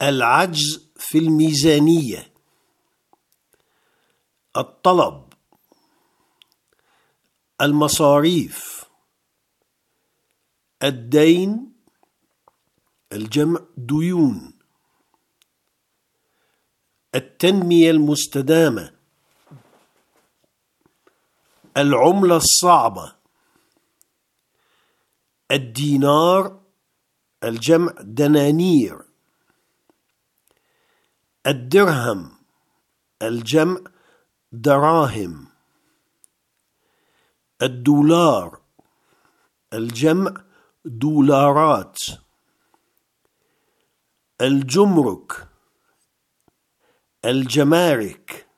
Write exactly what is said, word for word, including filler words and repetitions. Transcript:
العجز في الميزانية. الطلب، المصاريف، الدين الجمع ديون، التنمية المستدامة، العملة الصعبة، الدينار الجمع دنانير، الدرهم الجمع دراهم، الدولار الجمع دولارات، الجمرك الجمارك،